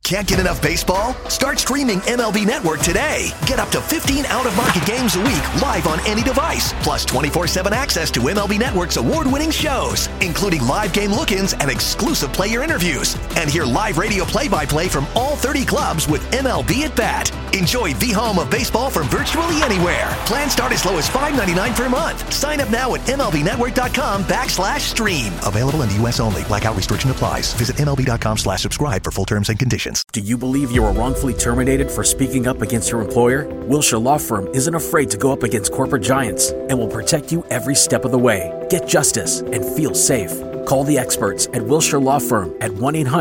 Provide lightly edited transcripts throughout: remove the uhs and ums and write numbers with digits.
Can't get enough baseball? Start streaming MLB Network today. Get up to 15 out-of-market games a week live on any device. Plus 24/7 access to MLB Network's award-winning shows, including live game look-ins and exclusive player interviews. And hear live radio play-by-play from all 30 clubs with MLB at Bat. Enjoy the home of baseball from virtually anywhere. Plans start as low as $5.99 per month. Sign up now at MLBnetwork.com/stream. Available in the U.S. only. Blackout restriction applies. Visit MLB.com/subscribe for full terms and conditions. Do you believe you were wrongfully terminated for speaking up against your employer? Wilshire Law Firm isn't afraid to go up against corporate giants and will protect you every step of the way. Get justice and feel safe. Call the experts at Wilshire Law Firm at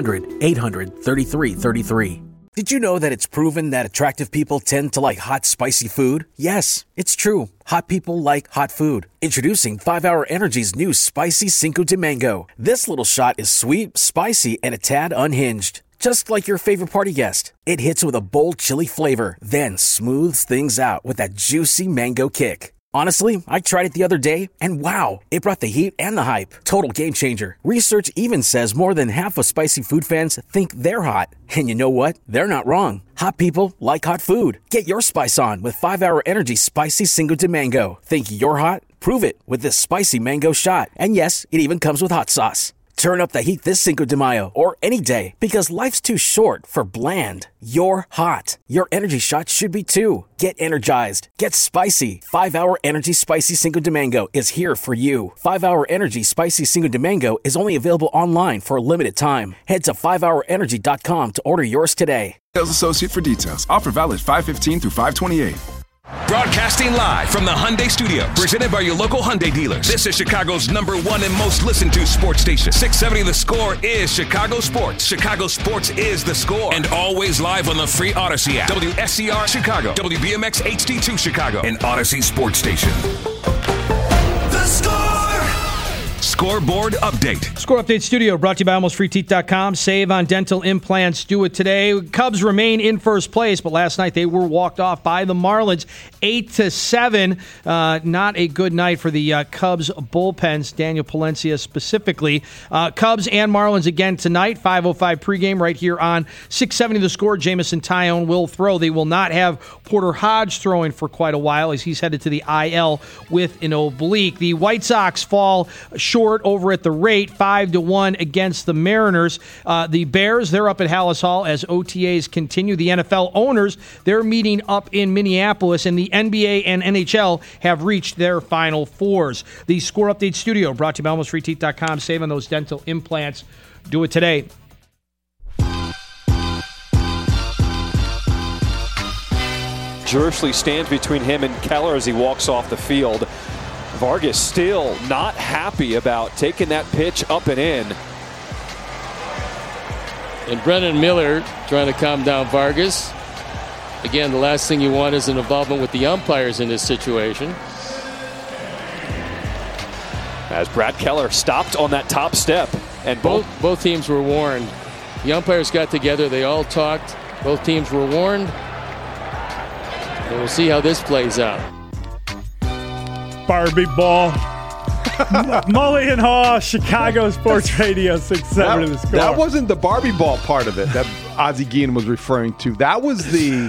1-800-800-3333. Did you know that it's proven that attractive people tend to like hot, spicy food? Yes, it's true. Hot people like hot food. Introducing 5-Hour Energy's new Spicy Cinco de Mango. This little shot is sweet, spicy, and a tad unhinged. Just like your favorite party guest. It hits with a bold chili flavor, then smooths things out with that juicy mango kick. Honestly, I tried it the other day, and wow, it brought the heat and the hype. Total game changer. Research even says more than half of spicy food fans think they're hot. And you know what? They're not wrong. Hot people like hot food. Get your spice on with 5-Hour Energy Spicy Cinco de Mango. Think you're hot? Prove it with this spicy mango shot. And yes, it even comes with hot sauce. Turn up the heat this Cinco de Mayo or any day because life's too short for bland. You're hot. Your energy shot should be too. Get energized. Get spicy. 5-Hour Energy Spicy Cinco de Mango is here for you. 5-Hour Energy Spicy Cinco de Mango is only available online for a limited time. Head to 5hourenergy.com to order yours today. Sales associate for details. Offer valid 5/15 through 5/28. Broadcasting live from the Hyundai Studios, presented by your local Hyundai dealers. This is Chicago's #1 and most listened to sports station. 670 The Score is Chicago Sports. Chicago Sports is The Score. And always live on the free Odyssey app. WSCR Chicago, WBMX HD2 Chicago, and Odyssey Sports Station. The Score! Scoreboard Update. Score Update Studio brought to you by AlmostFreeTeeth.com. Save on dental implants. Do it today. Cubs remain in first place, but last night they were walked off by the Marlins 8-7. Not a good night for the Cubs bullpens, Daniel Palencia specifically. Cubs and Marlins again tonight, 5:05 pregame right here on 670 The Score. Jamison Tyone will throw. They will not have Porter Hodge throwing for quite a while as he's headed to the IL with an oblique. The White Sox fall short over at the rate, 5-1 against the Mariners. The Bears, they're up at Hallis Hall as OTAs continue. The NFL owners, they're meeting up in Minneapolis, and the NBA and NHL have reached their Final Fours. The Score Update Studio brought to you by AlmostFreeTeeth.com. Save on those dental implants. Do it today. Jersley stands between him and Keller as he walks off the field. Vargas still not happy about taking that pitch up and in. And Brennan Miller trying to calm down Vargas. Again, the last thing you want is an involvement with the umpires in this situation. As Brad Keller stopped on that top step. And both teams were warned. The umpires got together. They all talked. Both teams were warned. And we'll see how this plays out. Barbie ball. Mully and Haw, Chicago Sports Radio 670 The Score. That wasn't the Barbie ball part of it that Ozzie Guillen was referring to. That was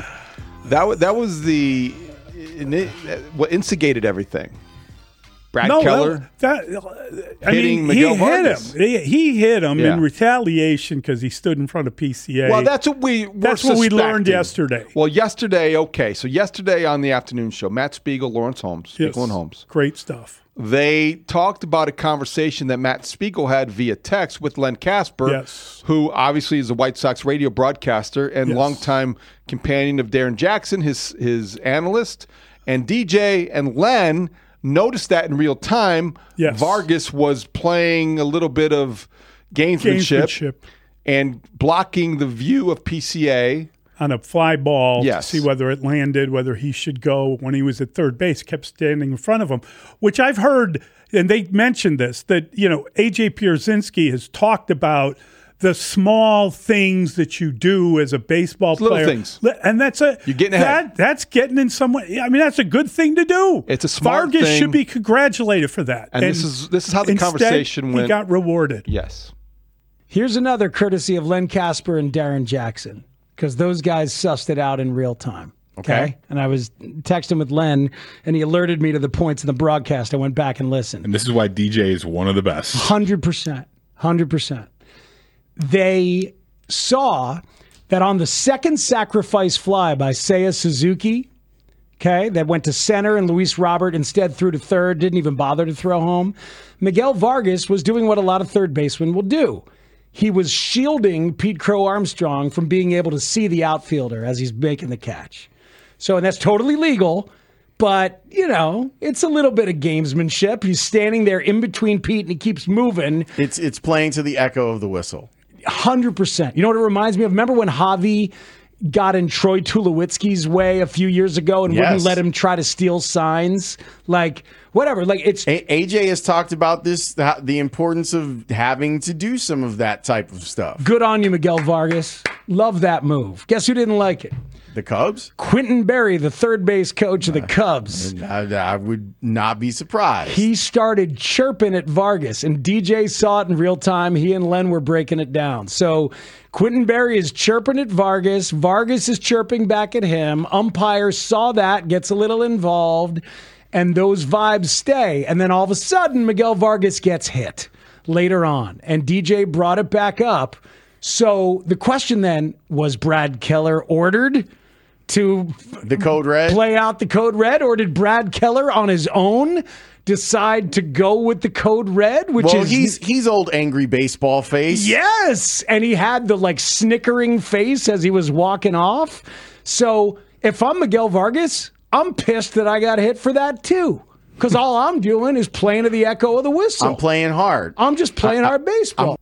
what instigated everything. Brad Keller hitting Miguel Vargas. He hit him in retaliation because he stood in front of PCA. Well, that's what we learned yesterday. Well, yesterday on the afternoon show, Matt Spiegel, Lawrence Holmes, Spiegel and Holmes. Great stuff. They talked about a conversation that Matt Spiegel had via text with Len Casper, who obviously is a White Sox radio broadcaster and longtime companion of Darren Jackson, his analyst. And DJ and Len noticed that in real time. Vargas was playing a little bit of gamesmanship and blocking the view of PCA. On a fly ball to see whether it landed, whether he should go when he was at third base, kept standing in front of him, which I've heard, and they mentioned this, that, A.J. Pierzynski has talked about the small things that you do as a baseball player. Little things. And you're getting ahead. That's getting in some way. I mean, that's a good thing to do. It's a smart Vargas thing. should be congratulated for that. And this is how the conversation went. He got rewarded. Yes. Here's another courtesy of Len Casper and Darren Jackson, because those guys sussed it out in real time. Okay. And I was texting with Len, and he alerted me to the points in the broadcast. I went back and listened. And this is why DJ is one of the best. 100%. 100%. They saw that on the second sacrifice fly by Seiya Suzuki, that went to center, and Luis Robert instead threw to third, didn't even bother to throw home, Miguel Vargas was doing what a lot of third basemen will do. He was shielding Pete Crow Armstrong from being able to see the outfielder as he's making the catch. So, and that's totally legal, but, it's a little bit of gamesmanship. He's standing there in between Pete, and he keeps moving. It's playing to the echo of the whistle. 100%. You know what it reminds me of? Remember when Javi got in Troy Tulowitzki's way a few years ago and wouldn't let him try to steal signs? Like, whatever. Like, it's AJ has talked about this, the importance of having to do some of that type of stuff. Good on you, Miguel Vargas. Love that move. Guess who didn't like it? The Cubs? Quentin Berry, the third base coach of the Cubs. I would not be surprised. He started chirping at Vargas, and DJ saw it in real time. He and Len were breaking it down. So Quentin Berry is chirping at Vargas. Vargas is chirping back at him. Umpire saw that, gets a little involved, and those vibes stay. And then all of a sudden, Miguel Vargas gets hit later on, and DJ brought it back up. So the question then, was Brad Keller ordered to the code red, play out the code red, or did Brad Keller on his own decide to go with the code red? He's old angry baseball face. Yes, and he had the snickering face as he was walking off. So if I'm Miguel Vargas, I'm pissed that I got hit for that too, because all I'm doing is playing to the echo of the whistle. I'm playing hard. I'm just playing hard baseball.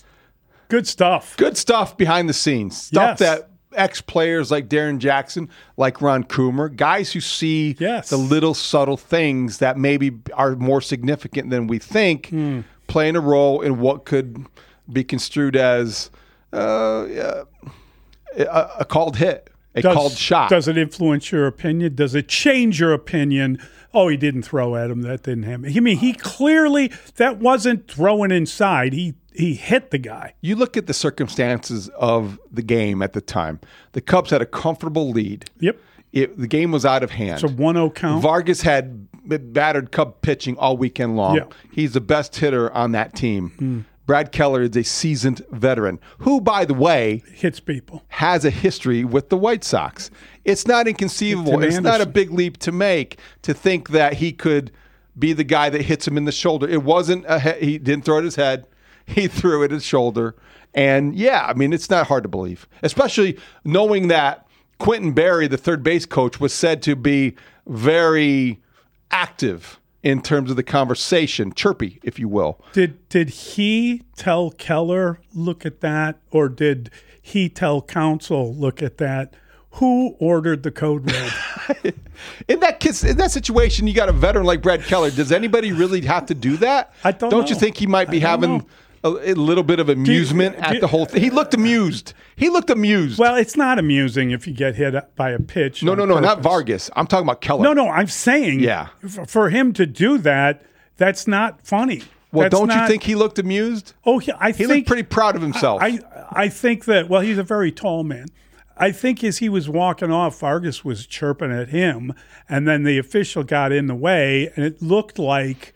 Good stuff. Good stuff behind the scenes. Stuff that ex-players like Darren Jackson, like Ron Coomer, guys who see the little subtle things that maybe are more significant than we think, playing a role in what could be construed as a called hit, called shot. Does it influence your opinion? Does it change your opinion? Oh, he didn't throw at him. That didn't happen. I mean, he clearly, that wasn't throwing inside. He hit the guy. You look at the circumstances of the game at the time. The Cubs had a comfortable lead. Yep. The game was out of hand. It's a 1-0 count. Vargas had battered Cub pitching all weekend long. Yeah. He's the best hitter on that team. Brad Keller is a seasoned veteran who, by the way, hits people, has a history with the White Sox. It's not inconceivable. It's not a big leap to make to think that he could be the guy that hits him in the shoulder. It wasn't he didn't throw it at his head. He threw it at his shoulder. And, it's not hard to believe, especially knowing that Quentin Berry, the third base coach, was said to be very active in terms of the conversation, chirpy, if you will. Did he tell Keller, look at that, or did he tell counsel, look at that? Who ordered the code red? In that situation, you got a veteran like Brad Keller. Does anybody really have to do that? Don't know. You think he might be having a little bit of amusement at the whole thing? He looked amused. Well, it's not amusing if you get hit by a pitch. No, not Vargas. I'm talking about Keller. No, I'm saying for him to do that, that's not funny. Well, don't you think he looked amused? Oh, yeah, he looked pretty proud of himself. I think that, he's a very tall man. I think as he was walking off, Vargas was chirping at him, and then the official got in the way, and it looked like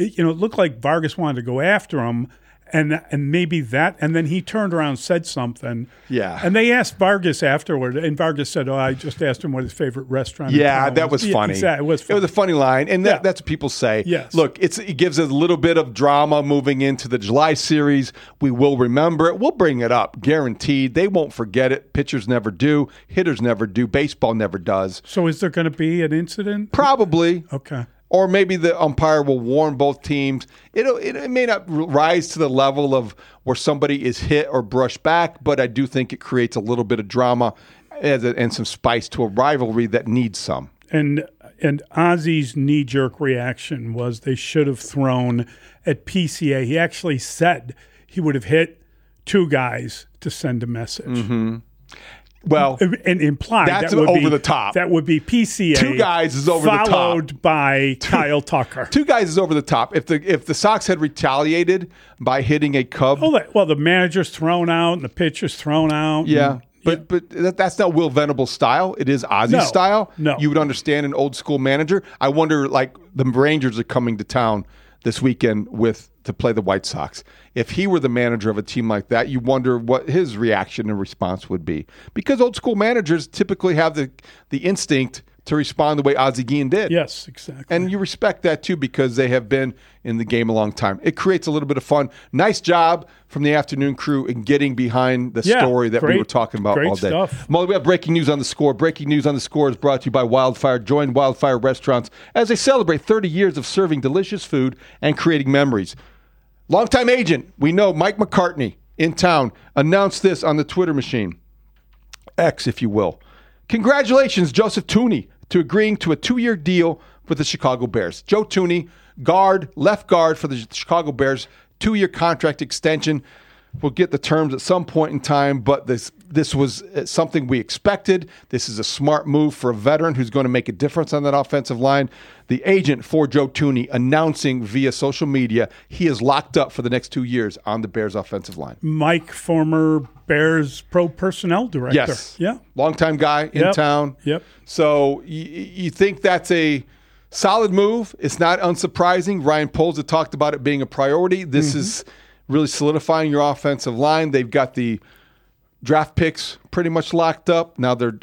Vargas wanted to go after him, and maybe that, and then he turned around and said something. Yeah. And they asked Vargas afterward, and Vargas said, I just asked him what his favorite restaurant is. Yeah, that was funny. It was funny. It was a funny line, and that's what people say. Yes. Look, it gives us a little bit of drama moving into the July series. We will remember it. We'll bring it up, guaranteed. They won't forget it. Pitchers never do. Hitters never do. Baseball never does. So is there going to be an incident? Probably. Okay. Or maybe the umpire will warn both teams. It may not rise to the level of where somebody is hit or brushed back, but I do think it creates a little bit of drama and some spice to a rivalry that needs some. And Ozzy's knee-jerk reaction was they should have thrown at PCA. He actually said he would have hit two guys to send a message. Mm-hmm. Well, and implied that's that would over be, the top. That would be PCA. 2 guys is over the top. Followed by Kyle Tucker. 2 guys is over the top. If the Sox had retaliated by hitting a Cub. Well, the manager's thrown out and the pitcher's thrown out. Yeah. But that's not Will Venable's style. It is Ozzy's style. No. You would understand an old school manager. I wonder, like, the Rangers are coming to town this weekend to play the White Sox. If he were the manager of a team like that, you wonder what his reaction and response would be. Because old school managers typically have the instinct to respond the way Ozzie Guillen did. Yes, exactly. And you respect that too because they have been in the game a long time. It creates a little bit of fun. Nice job from the afternoon crew in getting behind the story that we were talking about all day. Stuff. Molly, we have breaking news on the score. Breaking news on the score is brought to you by Wildfire. Join Wildfire Restaurants as they celebrate 30 years of serving delicious food and creating memories. Longtime agent, we know Mike McCartney in town announced this on the Twitter machine. X, if you will. Congratulations, Joseph Tooney, to agreeing to a 2-year deal with the Chicago Bears. Joe Tooney, left guard for the Chicago Bears, 2-year contract extension. We'll get the terms at some point in time, but this was something we expected. This is a smart move for a veteran who's going to make a difference on that offensive line. The agent for Joe Tooney announcing via social media he is locked up for the next 2 years on the Bears offensive line. Mike, former Bears pro personnel director. Yes. Yeah. Longtime guy in town. Yep. So you think that's a solid move. It's not unsurprising. Ryan Poles had talked about it being a priority. This is really solidifying your offensive line. They've got the draft picks pretty much locked up. Now they're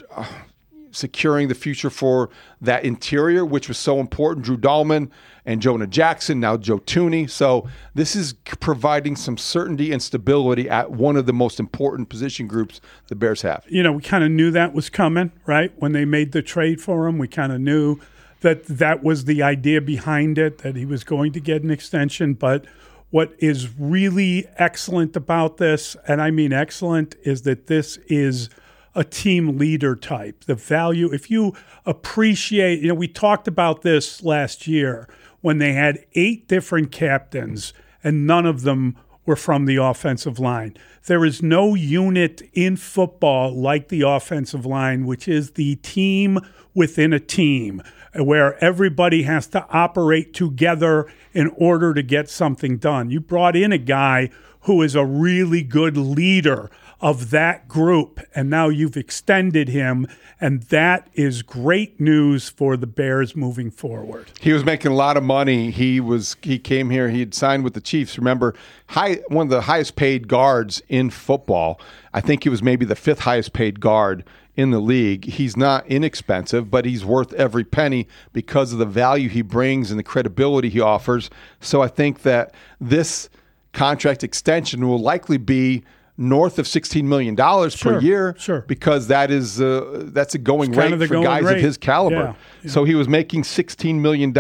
securing the future for that interior, which was so important. Drew Dahlman and Jonah Jackson, now Joe Tooney. So this is providing some certainty and stability at one of the most important position groups the Bears have. You know, we kind of knew that was coming, right? When they made the trade for him, we kind of knew that was the idea behind it, that he was going to get an extension. But what is really excellent about this, and I mean excellent, is that this is a team leader type. The value, if you appreciate, we talked about this last year when they had 8 different captains and none of them were from the offensive line. There is no unit in football like the offensive line, which is the team within a team, where everybody has to operate together in order to get something done. You brought in a guy who is a really good leader of that group, and now you've extended him, and that is great news for the Bears moving forward. He was making a lot of money. He came here. He had signed with the Chiefs. Remember, one of the highest paid guards in football. I think he was maybe the 5th highest paid guard in the league. He's not inexpensive, but he's worth every penny because of the value he brings and the credibility he offers. So I think that this contract extension will likely be north of $16 million per year, because that's a going rate for guys of his caliber. Yeah. So he was making $16 million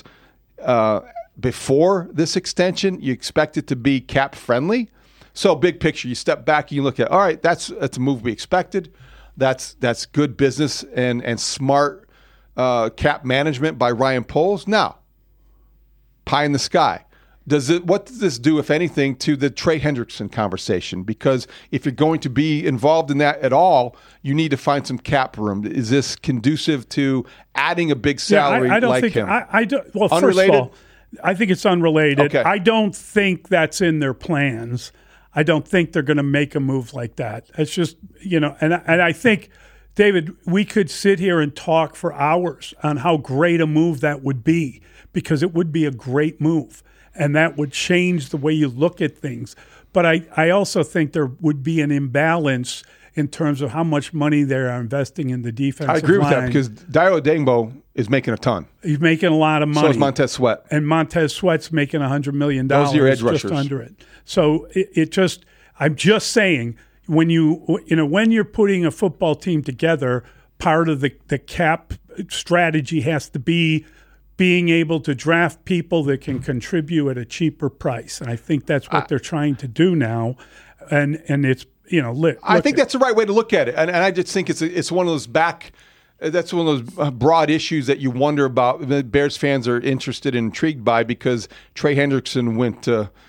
before this extension. You expect it to be cap friendly. So big picture, you step back and you look at, all right, that's a move we expected. That's good business and smart cap management by Ryan Poles. Now, pie in the sky. What does this do, if anything, to the Trey Hendrickson conversation? Because if you're going to be involved in that at all, you need to find some cap room. Is this conducive to adding a big salary like him? Well, first of all, I think it's unrelated. Okay. I don't think that's in their plans. I don't think they're going to make a move like that. It's just, and I think, David, we could sit here and talk for hours on how great a move that would be, because it would be a great move. And that would change the way you look at things. But I also think there would be an imbalance in terms of how much money they're investing in the defensive line. I agree with that, because Dayo Odeyingbo is making a ton. He's making a lot of money. So is Montez Sweat. And Montez Sweat's making $100 million. Those are your edge rushers. Just under it. So I'm just saying, when you're putting a football team together, part of the cap strategy has to be being able to draft people that can contribute at a cheaper price. And I think that's what they're trying to do now. And it's, I think that's the right way to look at it. And I just think it's one of those that's one of those broad issues that you wonder about. The Bears fans are interested and intrigued by, because Trey Hendrickson went to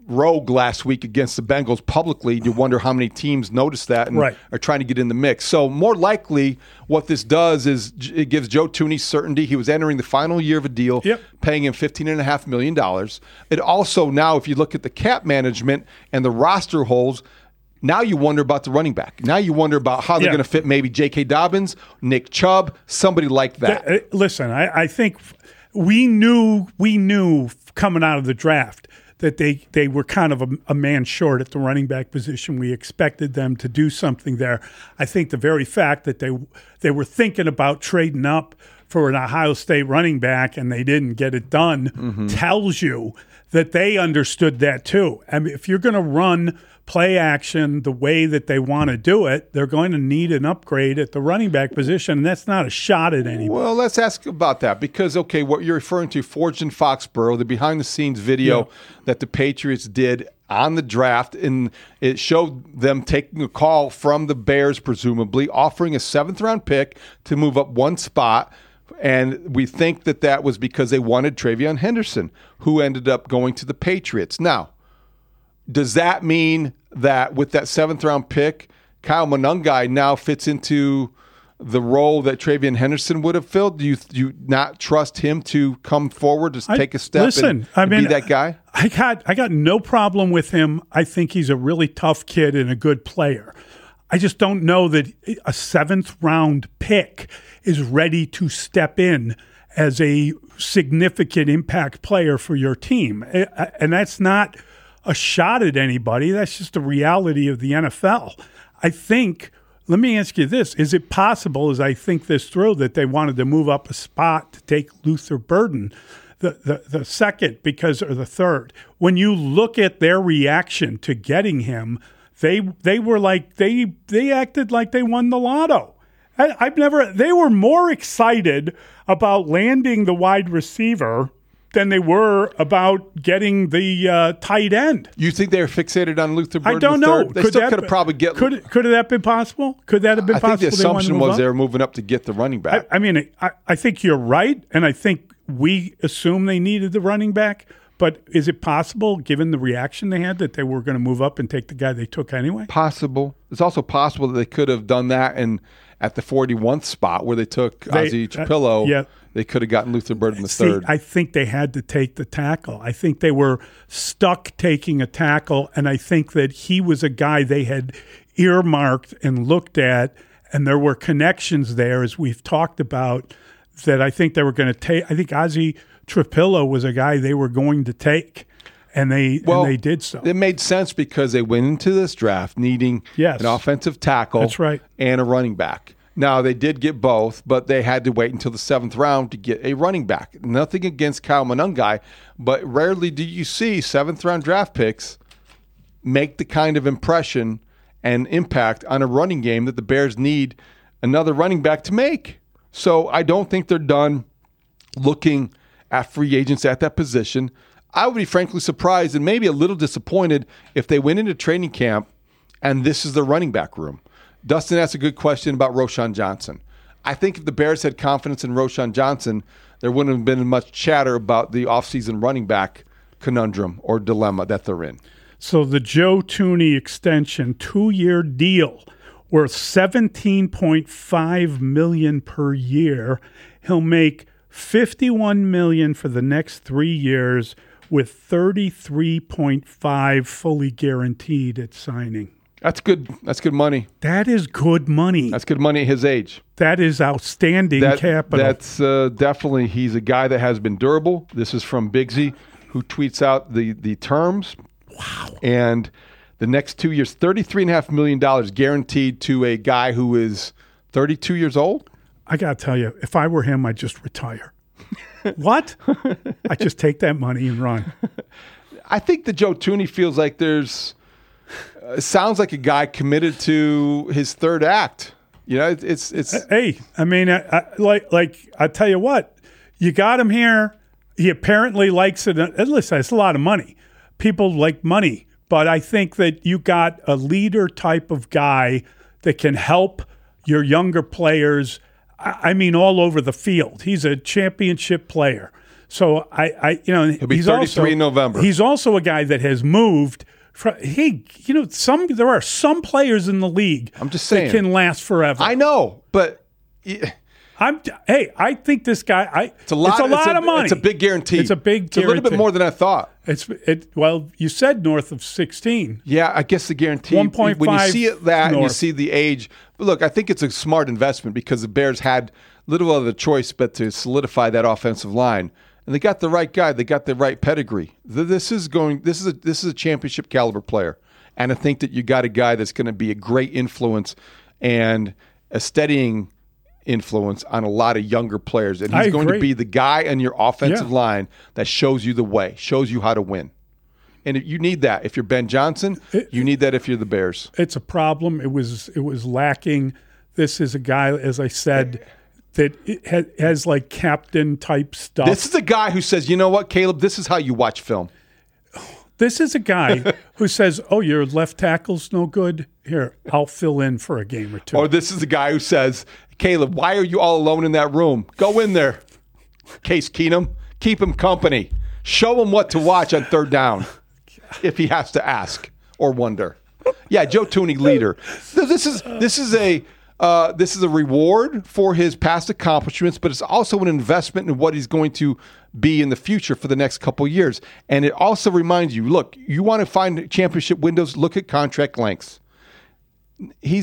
rogue last week against the Bengals publicly. You wonder how many teams noticed that and are trying to get in the mix. So more likely what this does is it gives Joe Thuney certainty. He was entering the final year of a deal, paying him $15.5 million. It also now, if you look at the cap management and the roster holes, now you wonder about the running back. Now you wonder about how they're going to fit maybe J.K. Dobbins, Nick Chubb, somebody like that. Listen, I think we knew coming out of the draft that they were kind of a man short at the running back position. We expected them to do something there. I think the very fact that they were thinking about trading up for an Ohio State running back and they didn't get it done tells you that they understood that too. I mean, if you're going to run play action the way that they want to do it, they're going to need an upgrade at the running back position, and that's not a shot at anybody. Well, let's ask about that because, okay, what you're referring to, Forged in Foxborough, the behind-the-scenes video that the Patriots did on the draft, and it showed them taking a call from the Bears, presumably, offering a 7th-round pick to move up one spot, and we think that was because they wanted TreVeyon Henderson, who ended up going to the Patriots. Now, does that mean that with that 7th-round pick, Kyle Monangai now fits into the role that TreVeyon Henderson would have filled? Do you not trust him to come forward to take a step and be that guy? I got no problem with him. I think he's a really tough kid and a good player. I just don't know that a 7th-round pick is ready to step in as a significant impact player for your team. And that's not a shot at anybody. That's just the reality of the NFL. I think, let me ask you this. Is it possible, as I think this through, that they wanted to move up a spot to take Luther Burden, the second or the third? When you look at their reaction to getting him, they were like, they acted like they won the lotto. They were more excited about landing the wide receiver than they were about getting the tight end. You think they were fixated on Luther Burden? I don't know. They could have probably get. Could that been possible? Could that have been possible? I think the assumption was they were moving up to get the running back. I think you're right, and I think we assume they needed the running back. But is it possible, given the reaction they had, that they were going to move up and take the guy they took anyway? Possible. It's also possible that they could have done that and at the 41st spot where they took Ozzie Trapillo, they could have gotten Luther Burden the third. I think they had to take the tackle. I think they were stuck taking a tackle, and I think that he was a guy they had earmarked and looked at, and there were connections there, as we've talked about, that I think they were going to take. I think Ozzie Trapillo was a guy they were going to take, and they did so. It made sense because they went into this draft needing an offensive tackle and a running back. Now, they did get both, but they had to wait until the 7th round to get a running back. Nothing against Kyle Monangai, but rarely do you see 7th-round draft picks make the kind of impression and impact on a running game that the Bears need another running back to make. So I don't think they're done looking at free agents at that position. I would be frankly surprised and maybe a little disappointed if they went into training camp and this is the running back room. Dustin asked a good question about Roschon Johnson. I think if the Bears had confidence in Roschon Johnson, there wouldn't have been much chatter about the offseason running back conundrum or dilemma that they're in. So the Joe Thuney extension, 2-year deal worth $17.5 million per year. He'll make $51 million for the next 3 years with $33.5 fully guaranteed at signing. That's good. That's good money. That is good money. That's good money at his age. That is outstanding capital. That's definitely, he's a guy that has been durable. This is from Bigsy, who tweets out the terms. Wow. And the next 2 years, $33.5 million guaranteed to a guy who is 32 years old. I got to tell you, if I were him, I'd just retire. What? I'd just take that money and run. I think that Joe Thuney feels like there's sounds like a guy committed to his third act. You know, it's. Hey, I mean, I tell you what, you got him here. He apparently likes it. Listen, it's a lot of money. People like money, but I think that you got a leader type of guy that can help your younger players. I mean, all over the field. He's a championship player. So he'll be 33 in November. He's also a guy that has moved. There are some players in the league. I'm just saying that can last forever. I know, but. I think this guy. It's a lot of money. It's a big guarantee. It's a little bit more than I thought. Well, you said north of 16. Yeah, I guess the guarantee. 1.5. When you see that and you see the age, but look, I think it's a smart investment because the Bears had little other choice but to solidify that offensive line, and they got the right guy. They got the right pedigree. This is a championship caliber player, and I think that you got a guy that's going to be a great influence and a steadying influence on a lot of younger players, and he's going to be the guy on your offensive line that shows you the way, shows you how to win. And you need that if you're Ben Johnson. You need that if you're the Bears. It's a problem. It was lacking. This is a guy, as I said, that has like captain type stuff. This is a guy who says, you know what, Caleb, this is how you watch film. This is a guy who says, oh, your left tackle's no good. Here, I'll fill in for a game or two. Or this is a guy who says, Caleb, why are you all alone in that room? Go in there. Case Keenum, keep him company. Show him what to watch on third down if he has to ask or wonder. Yeah, Joe Thuney, leader. This is a reward for his past accomplishments, but it's also an investment in what he's going to be in the future for the next couple of years. And it also reminds you, look, you want to find championship windows, look at contract lengths. He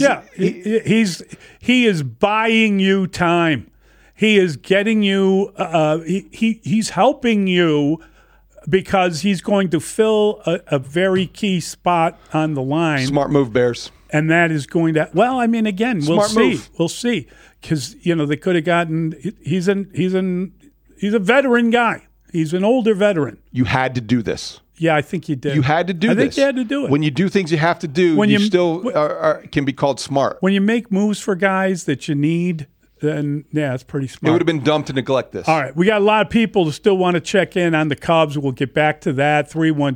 is buying you time. He is getting you. He's helping you because he's going to fill a very key spot on the line. Smart move, Bears. And that is going to. Well, I mean, again, Smart move. We'll see because they could have gotten. He's a veteran guy. He's an older veteran. You had to do this. Yeah, I think you did. You had to do this. I think you had to do it. When you do things you have to do, you still can be called smart. When you make moves for guys that you need, then, yeah, it's pretty smart. It would have been dumb to neglect this. All right. We got a lot of people who still want to check in on the Cubs. We'll get back to that.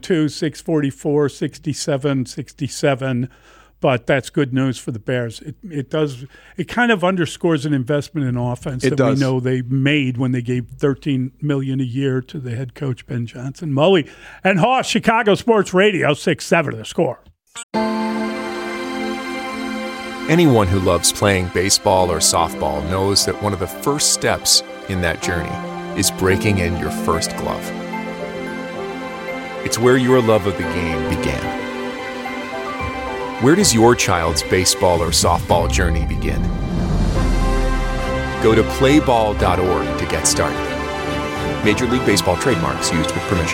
312-644-6767. But that's good news for the Bears. It kind of underscores an investment in offense we know they made when they gave $13 million a year to the head coach Ben Johnson. Mully and Haas, Chicago Sports Radio 6-7 The Score. Anyone who loves playing baseball or softball knows that one of the first steps in that journey is breaking in your first glove. It's where your love of the game began. Where does your child's baseball or softball journey begin? Go to playball.org to get started. Major League Baseball trademarks used with permission.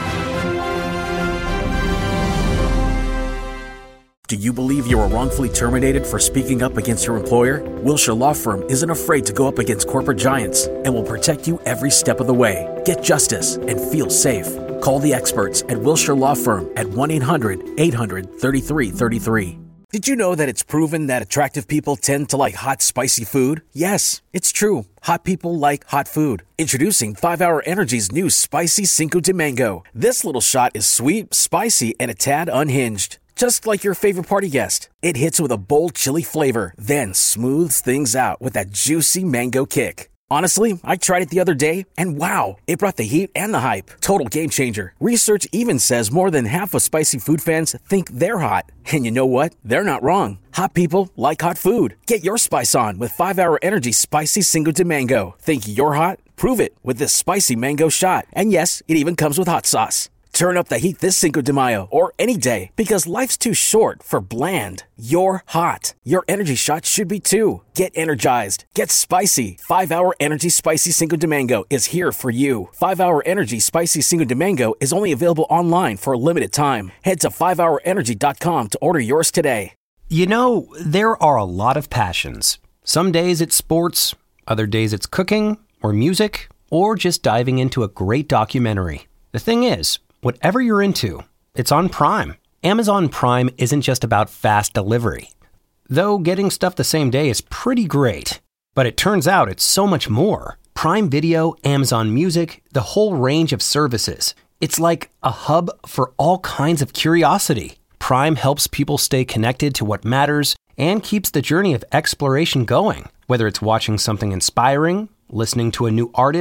Do you believe you were wrongfully terminated for speaking up against your employer? Wilshire Law Firm isn't afraid to go up against corporate giants and will protect you every step of the way. Get justice and feel safe. Call the experts at Wilshire Law Firm at 1-800-800-3333. Did you know that it's proven that attractive people tend to like hot, spicy food? Yes, it's true. Hot people like hot food. Introducing 5-Hour Energy's new Spicy Cinco de Mango. This little shot is sweet, spicy, and a tad unhinged. Just like your favorite party guest. It hits with a bold chili flavor, then smooths things out with that juicy mango kick. Honestly, I tried it the other day, and wow, it brought the heat and the hype. Total game changer. Research even says more than half of spicy food fans think they're hot. And you know what? They're not wrong. Hot people like hot food. Get your spice on with 5-Hour Energy Spicy Cinco de Mango. Think you're hot? Prove it with this spicy mango shot. And yes, it even comes with hot sauce. Turn up the heat this Cinco de Mayo or any day because life's too short for bland. You're hot. Your energy shot should be too. Get energized. Get spicy. 5-Hour Energy Spicy Cinco de Mango is here for you. 5-Hour Energy Spicy Cinco de Mango is only available online for a limited time. Head to 5hourenergy.com to order yours today. You know, there are a lot of passions. Some days it's sports, other days it's cooking or music or just diving into a great documentary. The thing is, whatever you're into, it's on Prime. Amazon Prime isn't just about fast delivery. Though getting stuff the same day is pretty great. But it turns out it's so much more. Prime Video, Amazon Music, the whole range of services. It's like a hub for all kinds of curiosity. Prime helps people stay connected to what matters and keeps the journey of exploration going. Whether it's watching something inspiring, listening to a new artist,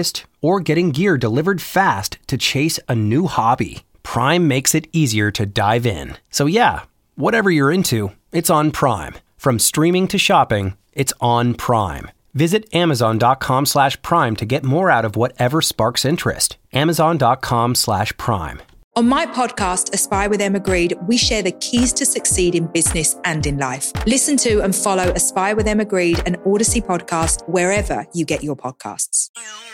or getting gear delivered fast to chase a new hobby. Prime makes it easier to dive in. So yeah, whatever you're into, it's on Prime. From streaming to shopping, it's on Prime. Visit Amazon.com/Prime to get more out of whatever sparks interest. Amazon.com/Prime. On my podcast, Aspire with Emma Grede, we share the keys to succeed in business and in life. Listen to and follow Aspire with Emma Grede, an Odyssey podcast, wherever you get your podcasts.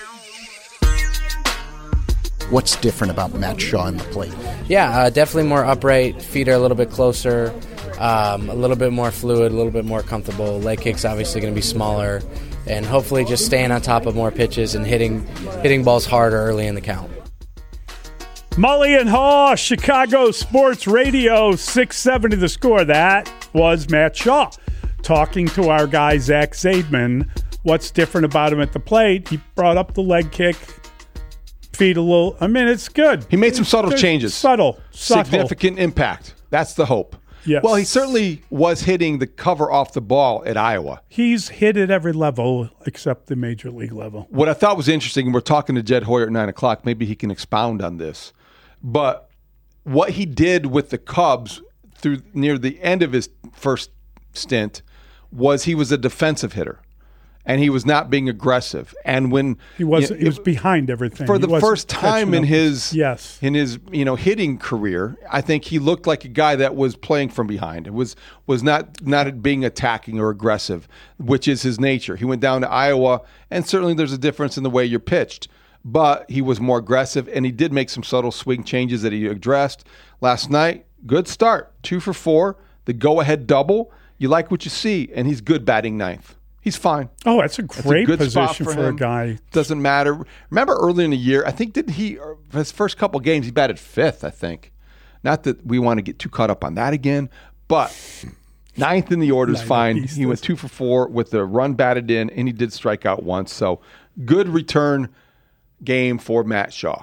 What's different about Matt Shaw in the plate? Yeah, definitely more upright. Feet are a little bit closer, a little bit more fluid, a little bit more comfortable. Leg kick's obviously going to be smaller, and hopefully just staying on top of more pitches and hitting balls harder early in the count. Mully and Haw, Chicago Sports Radio, 670 The Score. That was Matt Shaw talking to our guy, Zach Zaidman. What's different about him at the plate? He brought up the leg kick, feet a little. I mean, it's good. He made some subtle changes. Subtle. Significant impact. That's the hope. Yes. Well, he certainly was hitting the cover off the ball at Iowa. He's hit at every level except the major league level. What I thought was interesting, and we're talking to Jed Hoyer at 9 o'clock, maybe he can expound on this, but what he did with the Cubs through near the end of his first stint was he was a defensive hitter. And he was not being aggressive. And when he was behind everything for the first time in his hitting career, I think he looked like a guy that was playing from behind. It was not being attacking or aggressive, which is his nature. He went down to Iowa, and certainly there's a difference in the way you're pitched. But he was more aggressive, and he did make some subtle swing changes that he addressed last night. Good start, 2 for 4, the go-ahead double. You like what you see, and he's good batting ninth. He's fine. Oh, that's a great position for a guy. Doesn't matter. Remember early in the year, I think his first couple games, he batted 5th, I think. Not that we want to get too caught up on that again, but 9th in the order is fine. He went 2 for 4 with the run batted in, and he did strike out once. So good return game for Matt Shaw.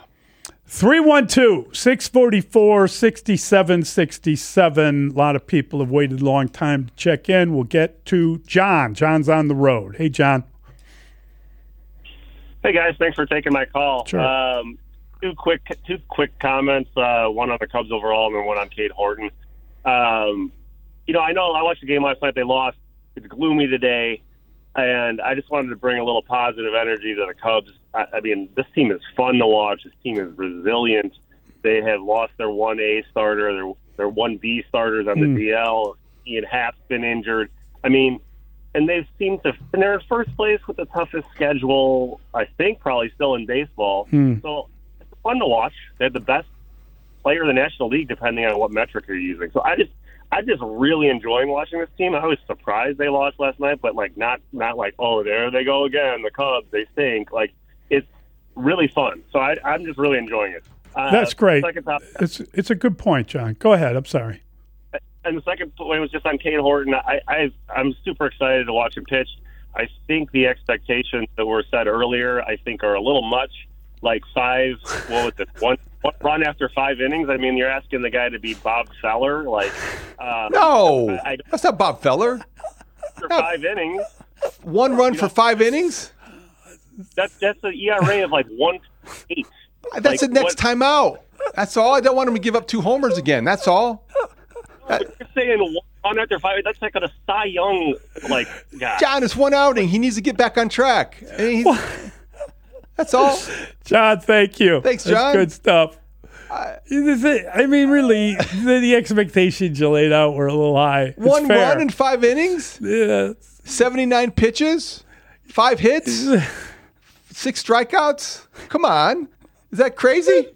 312-644-6767. A lot of people have waited a long time to check in. We'll get to John. John's on the road. Hey, John. Hey, guys. Thanks for taking my call. Sure. Two quick comments, one on the Cubs overall and then one on Cade Horton. I know I watched the game last night. They lost. It's gloomy today. And I just wanted to bring a little positive energy to the Cubs. I mean, this team is fun to watch. This team is resilient. They have lost their 1A starter, their 1B starters on the DL. Ian Happ's been injured. I mean, and they've seemed to – and they're in first place with the toughest schedule, I think, probably still in baseball. So it's fun to watch. They have the best player in the National League, depending on what metric you're using. So I'm just really enjoying watching this team. I was surprised they lost last night, but not like, oh, there they go again, the Cubs, they stink. Like, it's really fun. So I'm just really enjoying it. That's great. It's a good point, John. Go ahead. I'm sorry. And the second point was just on Cade Horton. I'm super excited to watch him pitch. I think the expectations that were set earlier, I think, are a little much. Like one run after 5 innings. I mean, you're asking the guy to be Bob Feller. No, that's not Bob Feller. After 5 innings. 1 run for 5 innings? That's an ERA of like 1.8. That's the next time out. That's all. I don't want him to give up 2 homers again. That's all. You're saying 1 run after 5. That's like a Cy Young guy. John, it's 1 outing. He needs to get back on track. That's all. John, thank you. Thanks, John. That's good stuff. I mean, really, the expectations you laid out were a little high. It's 1 fair. run in 5 innings? Yeah. 79 pitches? 5 hits? 6 strikeouts? Come on. Is that crazy?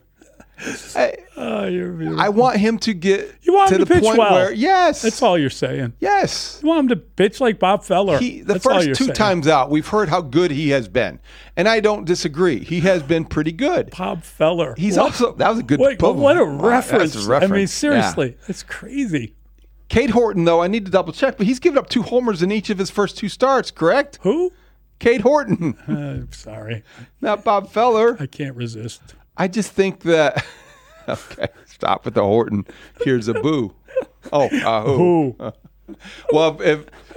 You're beautiful. I want him to get to the pitch point where, yes. That's all you're saying. Yes. You want him to pitch like Bob Feller. The first 2 times out, we've heard how good he has been. And I don't disagree. He has been pretty good. Bob Feller. He's also, that was a good what a reference. That's a reference. I mean, seriously, it's crazy. Cade Horton, though, I need to double check, but he's given up 2 homers in each of his first 2 starts, correct? Who? Cade Horton. I'm sorry. Not Bob Feller. I can't resist. I just think that... Okay, stop with the Horton. Here's a boo. Oh, who? Who? Well,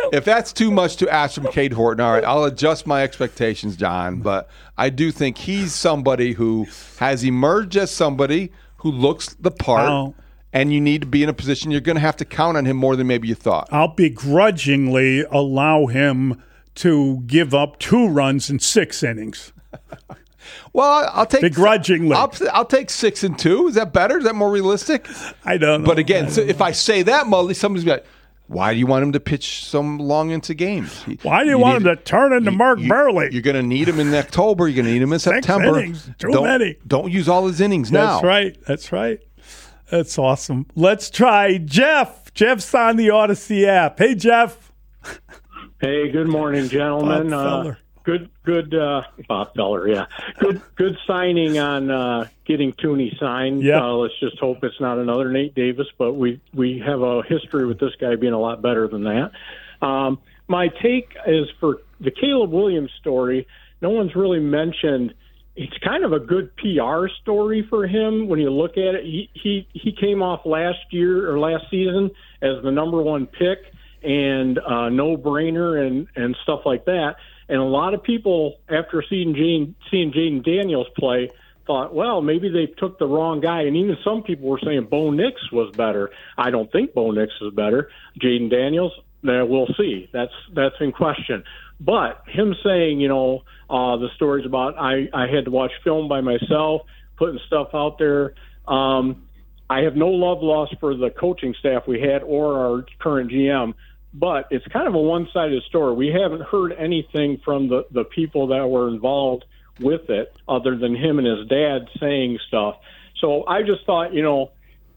if that's too much to ask from Cade Horton, all right, I'll adjust my expectations, John. But I do think he's somebody who has emerged as somebody who looks the part, and you need to be in a position you're going to have to count on him more than maybe you thought. I'll begrudgingly allow him to give up 2 runs in 6 innings. Well, I'll take begrudgingly. I'll take 6 and 2. Is that better? Is that more realistic? I don't know. But again, so if I say that, Mully, somebody's got. Why do you want him to pitch so long into games? Why do you want him to turn into Mark Burley? You're going to need him in October. You're going to need him in September. 6 innings, too many. Don't use all his innings now. That's right. That's awesome. Let's try Jeff. Jeff's on the Odyssey app. Hey, Jeff. Hey, good morning, gentlemen. Good, Bob Feller, yeah. Good signing on getting Tooney signed. Yeah. Let's just hope it's not another Nate Davis, but we have a history with this guy being a lot better than that. My take is for the Caleb Williams story. No one's really mentioned. It's kind of a good PR story for him when you look at it. He came off last season as the number 1 pick and no-brainer and stuff like that. And a lot of people, after seeing Jaden Daniels play, thought, well, maybe they took the wrong guy. And even some people were saying Bo Nix was better. I don't think Bo Nix is better. Jaden Daniels, we'll see. That's in question. But him saying, the stories about I had to watch film by myself, putting stuff out there. I have no love lost for the coaching staff we had or our current GM. But it's kind of a one-sided story. We haven't heard anything from the people that were involved with it other than him and his dad saying stuff. So I just thought, no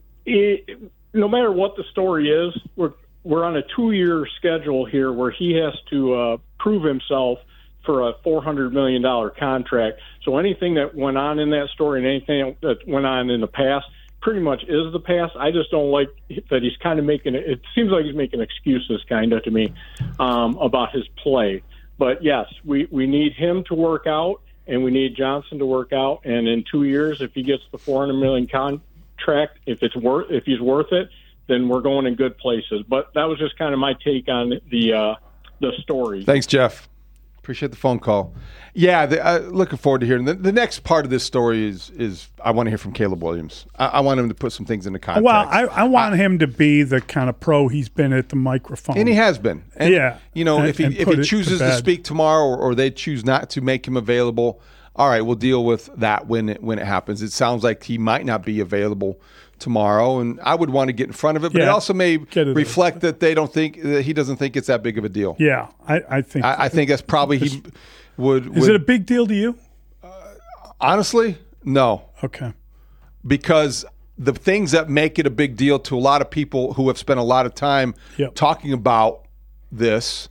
matter what the story is, we're on a 2-year schedule here where he has to prove himself for a $400 million contract. So anything that went on in that story and anything that went on in the past pretty much is the past. I just don't like that he's kind of it seems like he's making excuses kind of to me about his play. But yes, we need him to work out and we need Johnson to work out. And in 2 years, if he gets the $400 million contract, if he's worth it, then we're going in good places. But that was just kind of my take on the story. Thanks, Jeff. Appreciate the phone call. Yeah, looking forward to hearing. The next part of this story is I want to hear from Caleb Williams. I want him to put some things into context. Well, I want him to be the kind of pro he's been at the microphone. And he has been. And, yeah. If he chooses to speak tomorrow or they choose not to make him available, all right, we'll deal with that when it happens. It sounds like he might not be available tomorrow, and I would want to get in front of it, but it also may reflect that they don't think that he doesn't think it's that big of a deal. Yeah, I think I think that's probably he would. Is it a big deal to you? Honestly, no. Okay. Because the things that make it a big deal to a lot of people who have spent a lot of time talking about this,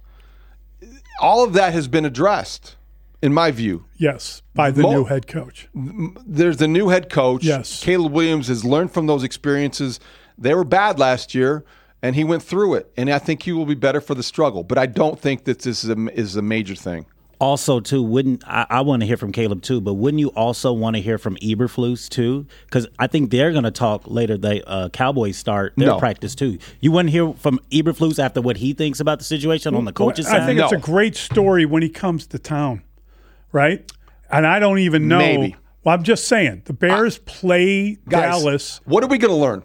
all of that has been addressed, in my view. Yes, by the new head coach. There's the new head coach. Yes. Caleb Williams has learned from those experiences. They were bad last year, and he went through it. And I think he will be better for the struggle. But I don't think that this is a major thing. Also, too, I want to hear from Caleb, too, but wouldn't you also want to hear from Eberflus, too? Because I think they're going to talk later. The Cowboys start their practice, too. You wouldn't hear from Eberflus after what he thinks about the situation on the coach's side? I think it's a great story when he comes to town, right? And I don't even know. Maybe. Well, I'm just saying, the Bears play Dallas. What are we going to learn?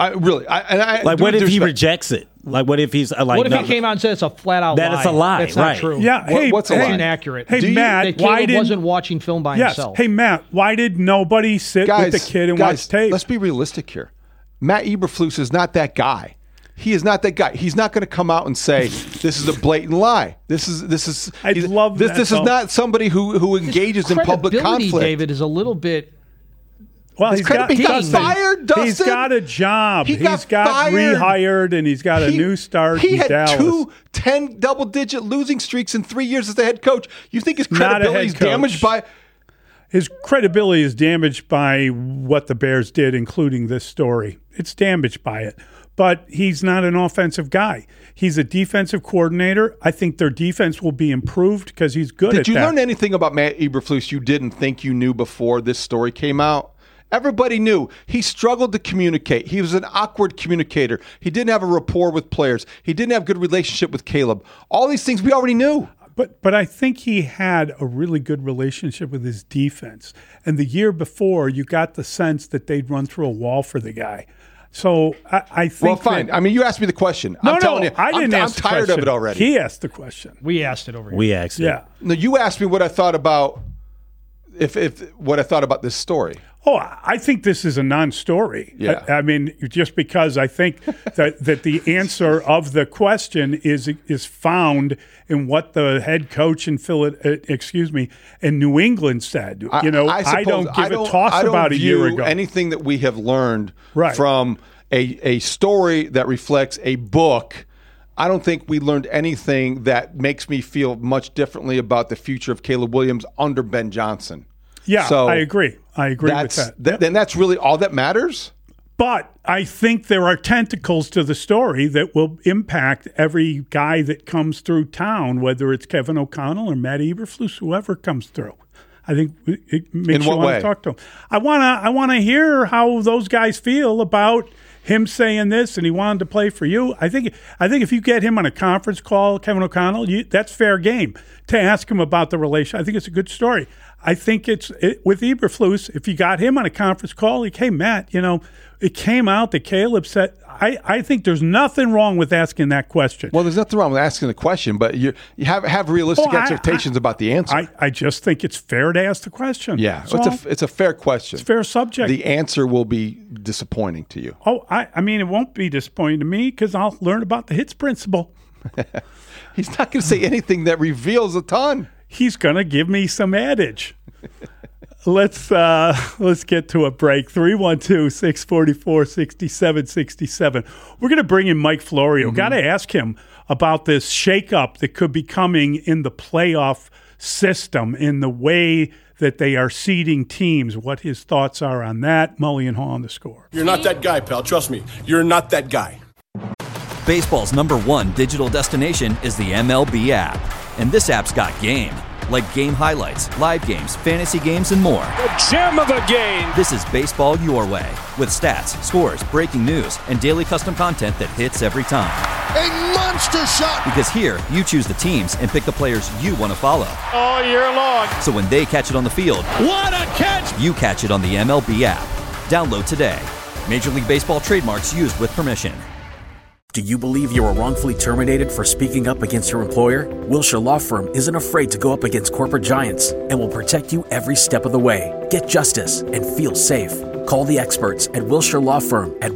What if he rejects it? Like, what if he's like? What if he came out and said it's a flat out lie? That it's a lie. That's not true. Yeah. What's a lie? Inaccurate. Hey, Matt, why wasn't watching film by himself? Hey, Matt, why did nobody sit with the kid and watch tape? Let's be realistic here. Matt Eberflus is not that guy. He is not that guy. He's not going to come out and say this is a blatant lie. This is. I love that. This is not somebody who engages in public conflict. David, is a little bit. Well, he got fired, Dustin. He's got a job. He got rehired, and he's got a new start He in had Dallas. 10 double-digit losing streaks in 3 years as the head coach. You think his credibility is damaged by... His credibility is damaged by what the Bears did, including this story. It's damaged by it. But he's not an offensive guy. He's a defensive coordinator. I think their defense will be improved because he's good at that. Did you learn anything about Matt Eberflus you didn't think you knew before this story came out? Everybody knew. He struggled to communicate. He was an awkward communicator. He didn't have a rapport with players. He didn't have a good relationship with Caleb. All these things we already knew. But I think he had a really good relationship with his defense. And the year before, you got the sense that they'd run through a wall for the guy. So I think. Well, fine. I mean, you asked me the question. No, I'm telling you, I didn't ask the question. I'm tired of it already. He asked the question. We asked it over here. We asked it. Yeah. No, you asked me what I thought about what I thought about this story. Oh, I think this is a non-story. Yeah. I mean, just because I think that the answer of the question is found in what the head coach in in New England said. I don't give a toss about a year ago. Anything that we have learned right. from a story that reflects a book. I don't think we learned anything that makes me feel much differently about the future of Caleb Williams under Ben Johnson. Yeah, so I agree. With that. Then that's really all that matters? But I think there are tentacles to the story that will impact every guy that comes through town, whether it's Kevin O'Connell or Matt Eberflus, whoever comes through. I think it makes you want to talk to him. I want to hear how those guys feel about him saying this and he wanted to play for you. I think if you get him on a conference call, Kevin O'Connell, that's fair game to ask him about the relation. I think it's a good story. I think with Eberflus, if you got him on a conference call, like, hey, Matt, it came out that Caleb said, I think there's nothing wrong with asking that question. Well, there's nothing wrong with asking the question, but you have realistic expectations about the answer. I just think it's fair to ask the question. Yeah, it's a fair question. It's a fair subject. The answer will be disappointing to you. Oh, I mean, it won't be disappointing to me because I'll learn about the hits principle. He's not going to say anything that reveals a ton. He's going to give me some adage. Let's get to a break. 312-644-6767. We're going to bring in Mike Florio. Mm-hmm. Got to ask him about this shakeup that could be coming in the playoff system, in the way that they are seeding teams, what his thoughts are on that. Mully and Haw on The Score. You're not that guy, pal. Trust me. You're not that guy. Baseball's #1 digital destination is the MLB app. And this app's got game. Like game highlights, live games, fantasy games, and more. The gem of the game! This is baseball your way. With stats, scores, breaking news, and daily custom content that hits every time. A monster shot! Because here, you choose the teams and pick the players you want to follow. All year long. So when they catch it on the field, what a catch! You catch it on the MLB app. Download today. Major League Baseball trademarks used with permission. Do you believe you were wrongfully terminated for speaking up against your employer? Wilshire Law Firm isn't afraid to go up against corporate giants and will protect you every step of the way. Get justice and feel safe. Call the experts at Wilshire Law Firm at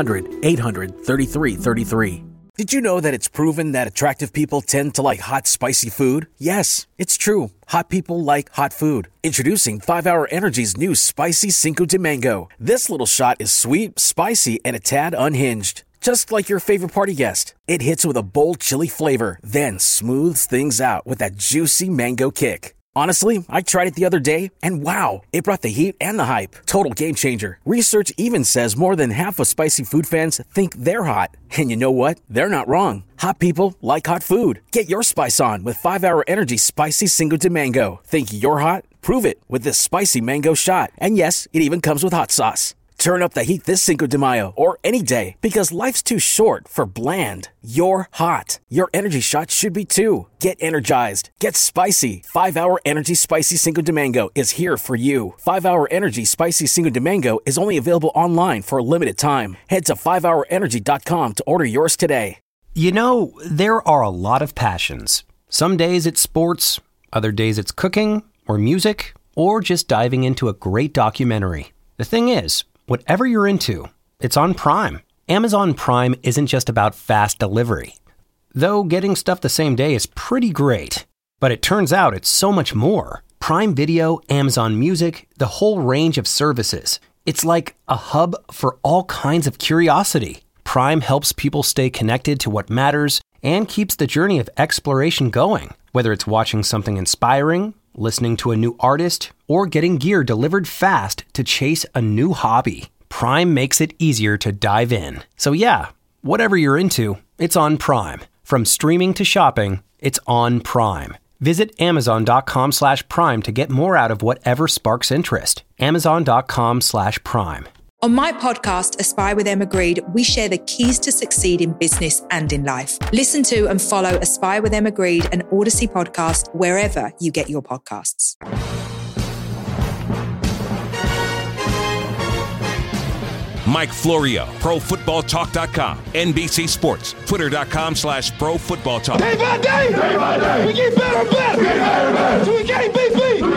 1-800-800-3333. Did you know that it's proven that attractive people tend to like hot, spicy food? Yes, it's true. Hot people like hot food. Introducing 5-Hour Energy's new Spicy Cinco de Mango. This little shot is sweet, spicy, and a tad unhinged. Just like your favorite party guest. It hits with a bold chili flavor, then smooths things out with that juicy mango kick. Honestly, I tried it the other day, and wow, it brought the heat and the hype. Total game changer. Research even says more than half of spicy food fans think they're hot. And you know what? They're not wrong. Hot people like hot food. Get your spice on with 5-Hour Energy Spicy Cinco de Mango. Think you're hot? Prove it with this spicy mango shot. And yes, it even comes with hot sauce. Turn up the heat this Cinco de Mayo or any day because life's too short for bland. You're hot. Your energy shot should be too. Get energized. Get spicy. 5-Hour Energy Spicy Cinco de Mango is here for you. 5-Hour Energy Spicy Cinco de Mango is only available online for a limited time. Head to 5hourenergy.com to order yours today. You know, there are a lot of passions. Some days it's sports, other days it's cooking or music or just diving into a great documentary. The thing is, whatever you're into, it's on Prime. Amazon Prime isn't just about fast delivery. Though getting stuff the same day is pretty great. But it turns out it's so much more. Prime Video, Amazon Music, the whole range of services. It's like a hub for all kinds of curiosity. Prime helps people stay connected to what matters and keeps the journey of exploration going. Whether it's watching something inspiring, listening to a new artist, or getting gear delivered fast to chase a new hobby. Prime makes it easier to dive in. So yeah, whatever you're into, it's on Prime. From streaming to shopping, it's on Prime. Visit Amazon.com/Prime to get more out of whatever sparks interest. Amazon.com/Prime. On my podcast, Aspire with Emma Grede, we share the keys to succeed in business and in life. Listen to and follow Aspire with Emma Grede, an Odyssey podcast, wherever you get your podcasts. Mike Florio, ProFootballTalk.com, NBC Sports, Twitter.com/ProFootballTalk. Day by day, we get better and better. We get better and better. So we can't beat.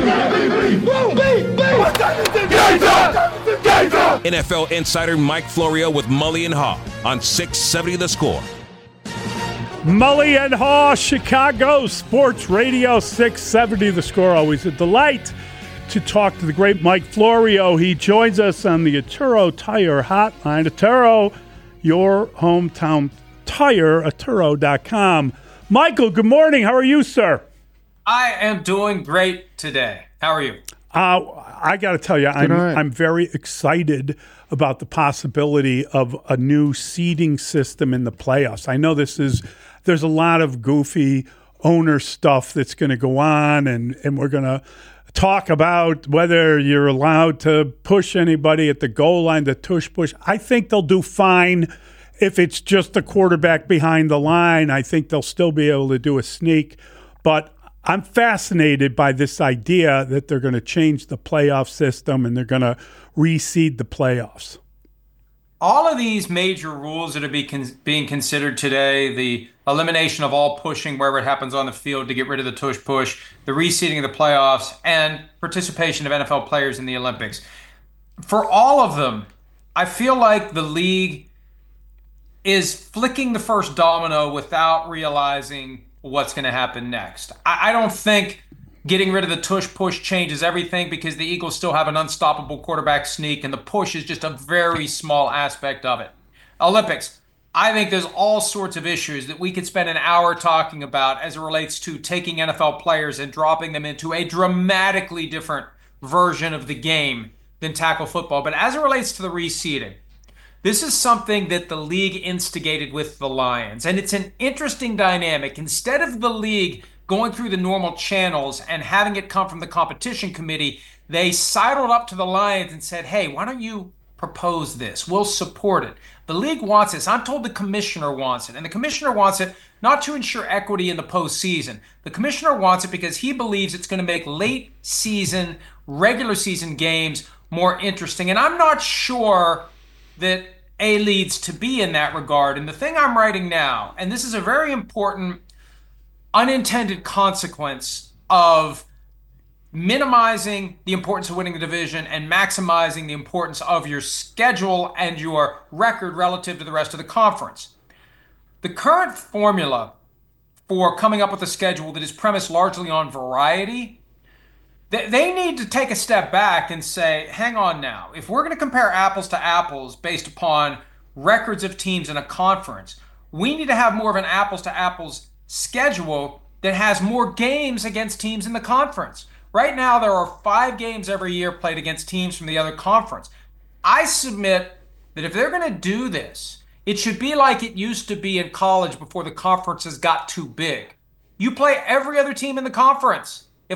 NFL insider Mike Florio with Mully and Haw on 670 The Score. Mully and Haw, Chicago Sports Radio 670 The Score. Always a delight to talk to the great Mike Florio. He joins us on the Atturo Tire Hotline. Atturo, your hometown tire, Atturo.com. Michael, good morning. How are you, sir? I am doing great today. How are you? I got to tell you, I'm very excited about the possibility of a new seeding system in the playoffs. I know there's a lot of goofy owner stuff that's going to go on, and we're going to talk about whether you're allowed to push anybody at the goal line, the tush push. I think they'll do fine if it's just the quarterback behind the line. I think they'll still be able to do a sneak, but I'm fascinated by this idea that they're going to change the playoff system and they're going to reseed the playoffs. All of these major rules that are being considered today, the elimination of all pushing wherever it happens on the field to get rid of the tush push, the reseeding of the playoffs, and participation of NFL players in the Olympics. For all of them, I feel like the league is flicking the first domino without realizing what's going to happen next. I don't think getting rid of the tush push changes everything, because the Eagles still have an unstoppable quarterback sneak, and the push is just a very small aspect of it. Olympics, I think there's all sorts of issues that we could spend an hour talking about as it relates to taking NFL players and dropping them into a dramatically different version of the game than tackle football. But as it relates to the reseeding, this is something that the league instigated with the Lions, and it's an interesting dynamic. Instead of the league going through the normal channels and having it come from the competition committee, they sidled up to the Lions and said, hey, why don't you propose this? We'll support it. The league wants this. I'm told the commissioner wants it, and the commissioner wants it not to ensure equity in the postseason. The commissioner wants it because he believes it's going to make late season, regular season games more interesting, and I'm not sure that A leads to B in that regard. And the thing I'm writing now, and this is a very important unintended consequence of minimizing the importance of winning the division and maximizing the importance of your schedule and your record relative to the rest of the conference. The current formula for coming up with a schedule that is premised largely on variety, they need to take a step back and say, hang on now. If we're going to compare apples to apples based upon records of teams in a conference, we need to have more of an apples to apples schedule that has more games against teams in the conference. Right now, there are 5 games every year played against teams from the other conference. I submit that if they're going to do this, it should be like it used to be in college before the conferences got too big. You play every other team in the conference. If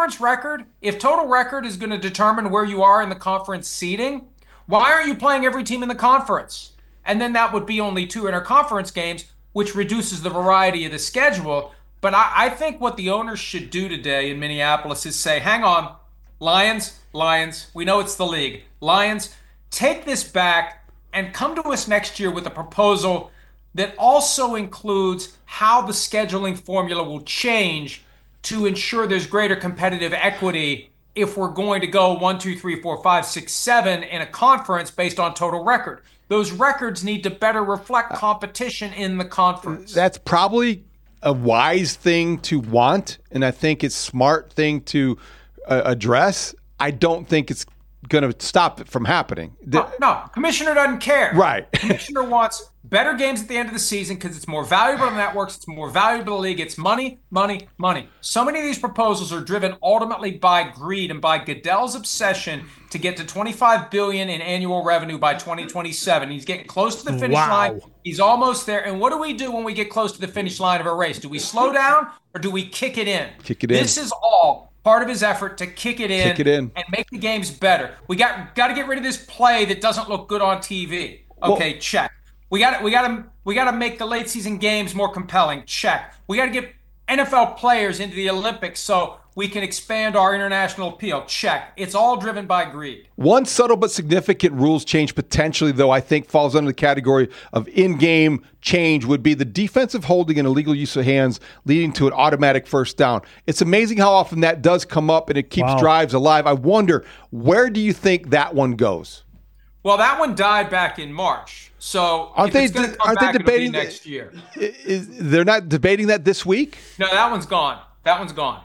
total record is going to determine where you are in the conference seeding, why aren't you playing every team in the conference? And then that would be only 2 interconference games, which reduces the variety of the schedule. But I think what the owners should do today in Minneapolis is say, hang on, Lions, we know it's the league. Lions, take this back and come to us next year with a proposal that also includes how the scheduling formula will change to ensure there's greater competitive equity if we're going to go 1, 2, 3, 4, 5, 6, 7 in a conference based on total record. Those records need to better reflect competition in the conference. That's probably a wise thing to want, and I think it's a smart thing to address. I don't think it's going to stop it from happening. No, commissioner doesn't care. Right. Commissioner wants better games at the end of the season because it's more valuable to the networks, it's more valuable to the league. It's money, money, money. So many of these proposals are driven ultimately by greed and by Goodell's obsession to get to $25 billion in annual revenue by 2027. He's getting close to the finish line. He's almost there. And what do we do when we get close to the finish line of a race? Do we slow down or do we kick it in? Kick it in. This is all part of his effort to kick it in and make the games better. We got to get rid of this play that doesn't look good on TV. Okay, check. We got to make the late season games more compelling. Check. We got to get NFL players into the Olympics so we can expand our international appeal. Check. It's all driven by greed. One subtle but significant rules change potentially, though, I think falls under the category of in-game change would be the defensive holding and illegal use of hands leading to an automatic first down. It's amazing how often that does come up and it keeps drives alive. I wonder, where do you think that one goes? Well, that one died back in March. So aren't they debating next year? They're not debating that this week? No, that one's gone. That one's gone.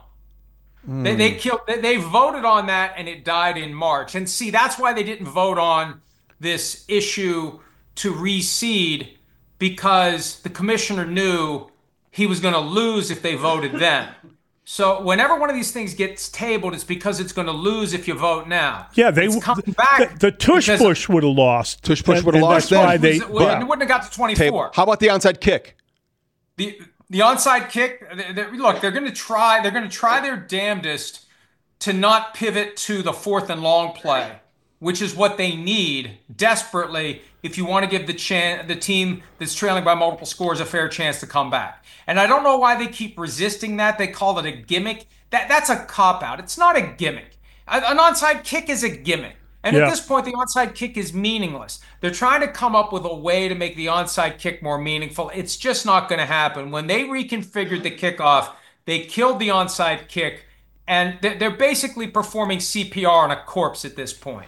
They voted on that and it died in March. And see, that's why they didn't vote on this issue to reseed, because the commissioner knew he was going to lose if they voted then. So whenever one of these things gets tabled, it's because it's going to lose if you vote now. Yeah, it's coming back. The tush push would have lost. Tush push would have lost. That's why it wouldn't have got to 24. Table. How about the onside kick? The onside kick. Look, they're going to try. They're going to try their damnedest to not pivot to the 4th and long play, which is what they need desperately if you want to give the team that's trailing by multiple scores a fair chance to come back. And I don't know why they keep resisting that. They call it a gimmick. That's a cop-out. It's not a gimmick. An onside kick is a gimmick. And at this point, the onside kick is meaningless. They're trying to come up with a way to make the onside kick more meaningful. It's just not going to happen. When they reconfigured the kickoff, they killed the onside kick, and they're basically performing CPR on a corpse at this point.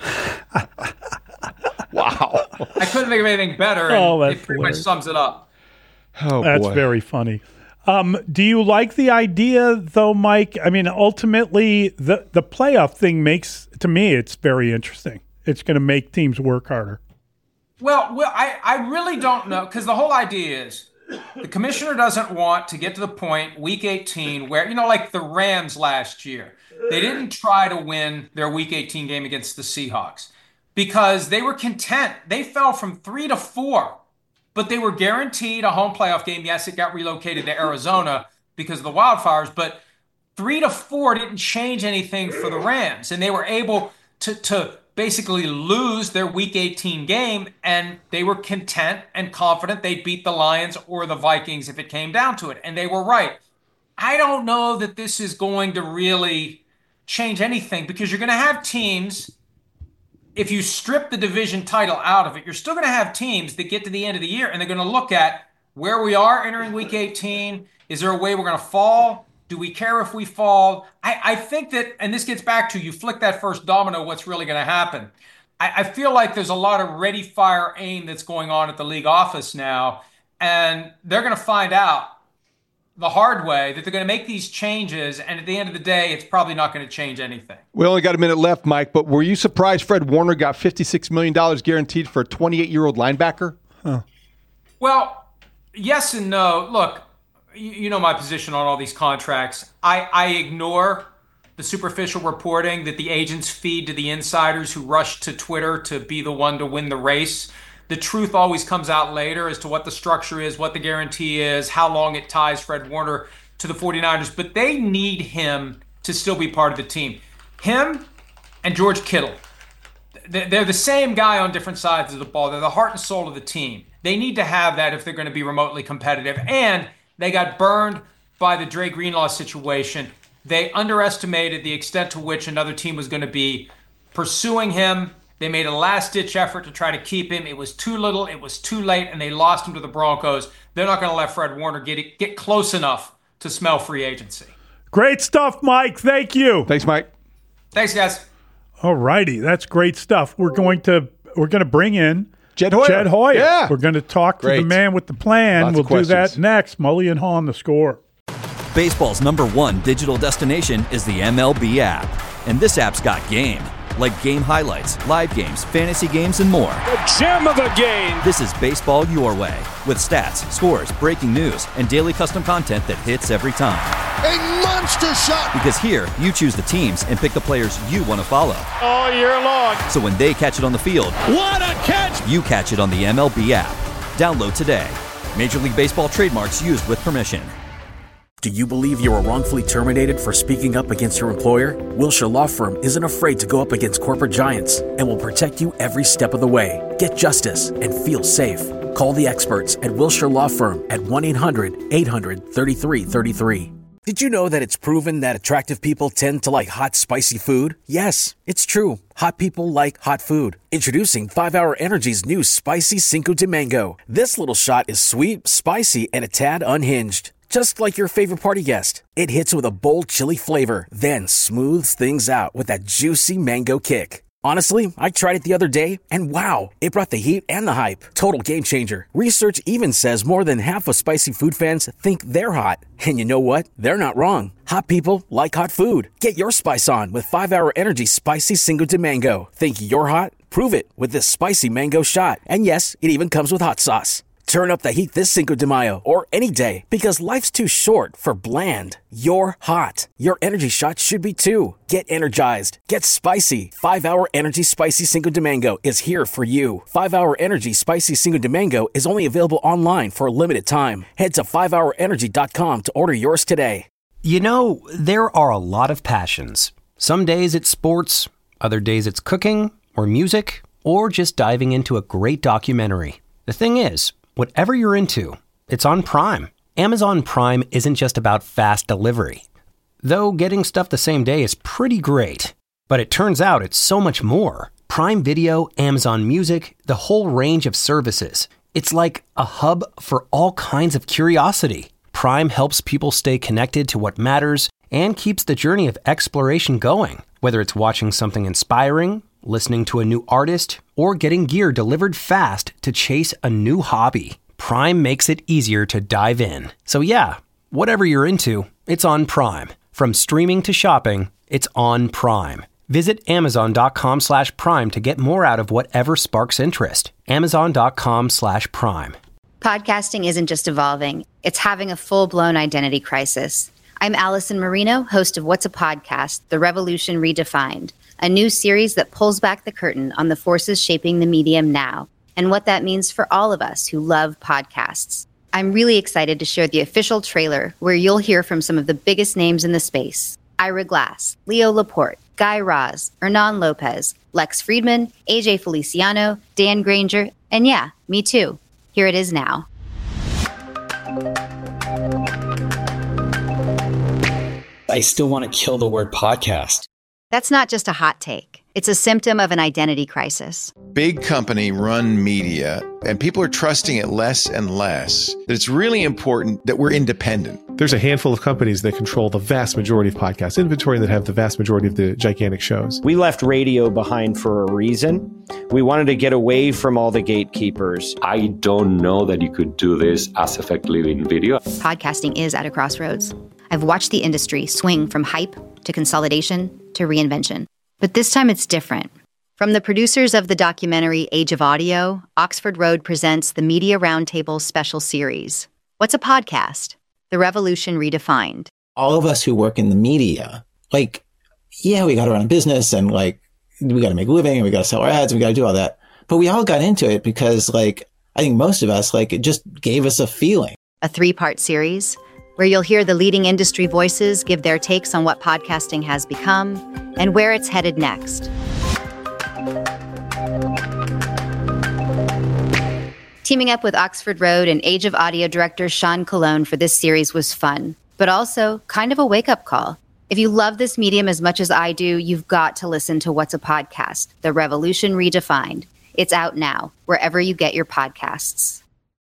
Wow. I couldn't think of anything better, and it pretty much sums it up. Oh, that's very funny. Do you like the idea, though, Mike? I mean, ultimately, the playoff thing makes, to me, it's very interesting. It's going to make teams work harder. Well, I really don't know, because the whole idea is the commissioner doesn't want to get to the point, Week 18, where, like the Rams last year, they didn't try to win their Week 18 game against the Seahawks because they were content. They fell from 3 to 4. But they were guaranteed a home playoff game. Yes, it got relocated to Arizona because of the wildfires, but 3 to 4 didn't change anything for the Rams. And they were able to basically lose their Week 18 game, and they were content and confident they'd beat the Lions or the Vikings if it came down to it. And they were right. I don't know that this is going to really change anything, because you're going to have teams. If you strip the division title out of it, you're still going to have teams that get to the end of the year and they're going to look at where we are entering Week 18. Is there a way we're going to fall? Do we care if we fall? I think that, and this gets back to you flick that first domino, what's really going to happen. I feel like there's a lot of ready, fire, aim that's going on at the league office now, and they're going to find out the hard way that they're going to make these changes, and at the end of the day, it's probably not going to change anything. We only got a minute left, Mike, but were you surprised Fred Warner got $56 million guaranteed for a 28-year-old linebacker? Huh. Well, yes and no. Look, you know my position on all these contracts. I ignore the superficial reporting that the agents feed to the insiders who rush to Twitter to be the one to win the race. The truth always comes out later as to what the structure is, what the guarantee is, how long it ties Fred Warner to the 49ers. But they need him to still be part of the team. Him and George Kittle, they're the same guy on different sides of the ball. They're the heart and soul of the team. They need to have that if they're going to be remotely competitive. And they got burned by the Dre Greenlaw situation. They underestimated the extent to which another team was going to be pursuing him. They made a last-ditch effort to try to keep him. It was too little, it was too late, and they lost him to the Broncos. They're not going to let Fred Warner get close enough to smell free agency. Great stuff, Mike. Thank you. Thanks, Mike. Thanks, guys. All righty, that's great stuff. We're going to bring in Jed Hoyer. Yeah. We're going to talk to the man with the plan. Lots we'll of questions. do that next. Mully and Haw on The Score. Baseball's #1 digital destination is the MLB app. And this app's got game. like game highlights, live games, fantasy games, and more. The gem of a game! This is baseball your way, with stats, scores, breaking news, and daily custom content that hits every time. A monster shot! Because here, you choose the teams and pick the players you want to follow. All year long. So when they catch it on the field, what a catch! You catch it on the MLB app. Download today. Major League Baseball trademarks used with permission. Do you believe you were wrongfully terminated for speaking up against your employer? Wilshire Law Firm isn't afraid to go up against corporate giants and will protect you every step of the way. Get justice and feel safe. Call the experts at Wilshire Law Firm at 1-800-800-3333. Did you know that it's proven that attractive people tend to like hot, spicy food? Yes, it's true. Hot people like hot food. Introducing 5-Hour Energy's new Spicy Cinco de Mango. This little shot is sweet, spicy, and a tad unhinged. Just like your favorite party guest. It hits with a bold chili flavor, then smooths things out with that juicy mango kick. Honestly, I tried it the other day, and wow, it brought the heat and the hype. Total game changer. Research even says more than half of spicy food fans think they're hot. And you know what? They're not wrong. Hot people like hot food. Get your spice on with 5-Hour Energy Spicy Cinco de Mango. Think you're hot? Prove it with this spicy mango shot. And yes, it even comes with hot sauce. Turn up the heat this Cinco de Mayo or any day because life's too short for bland. You're hot. Your energy shot should be too. Get energized. Get spicy. 5-Hour Energy Spicy Cinco de Mango is here for you. 5-Hour Energy Spicy Cinco de Mango is only available online for a limited time. Head to 5hourenergy.com to order yours today. You know, there are a lot of passions. Some days it's sports, other days it's cooking or music or just diving into a great documentary. The thing is, whatever you're into, it's on Prime. Amazon Prime isn't just about fast delivery. Though getting stuff the same day is pretty great. But it turns out it's so much more. Prime Video, Amazon Music, the whole range of services. It's like a hub for all kinds of curiosity. Prime helps people stay connected to what matters and keeps the journey of exploration going. Whether it's watching something inspiring, listening to a new artist, or getting gear delivered fast to chase a new hobby. Prime makes it easier to dive in. So yeah, whatever you're into, it's on Prime. From streaming to shopping, it's on Prime. Visit Amazon.com/Prime to get more out of whatever sparks interest. Amazon.com/Prime. Podcasting isn't just evolving, it's having a full-blown identity crisis. I'm Allison Marino, host of What's a Podcast? The Revolution Redefined, a new series that pulls back the curtain on the forces shaping the medium now and what that means for all of us who love podcasts. I'm really excited to share the official trailer where you'll hear from some of the biggest names in the space. Ira Glass, Leo Laporte, Guy Raz, Hernan Lopez, Lex Friedman, AJ Feliciano, Dan Granger, and yeah, me too. Here it is now. I still want to kill the word podcast. That's not just a hot take. It's a symptom of an identity crisis. Big company run media, and people are trusting it less and less. That it's really important that we're independent. There's a handful of companies that control the vast majority of podcast inventory that have the vast majority of the gigantic shows. We left radio behind for a reason. We wanted to get away from all the gatekeepers. I don't know that you could do this as effectively in video. Podcasting is at a crossroads. I've watched the industry swing from hype to consolidation to reinvention. But this time it's different. From the producers of the documentary Age of Audio, Oxford Road presents the Media Roundtable special series. What's a podcast? The Revolution Redefined. All of us who work in the media, we got to run a business and we got to make a living and we got to sell our ads and we got to do all that. But we all got into it because I think most of us, it just gave us a feeling. A 3-part series where you'll hear the leading industry voices give their takes on what podcasting has become and where it's headed next. Teaming up with Oxford Road and Age of Audio director Sean Colon for this series was fun, but also kind of a wake-up call. If you love this medium as much as I do, you've got to listen to What's a Podcast? The Revolution Redefined. It's out now, wherever you get your podcasts.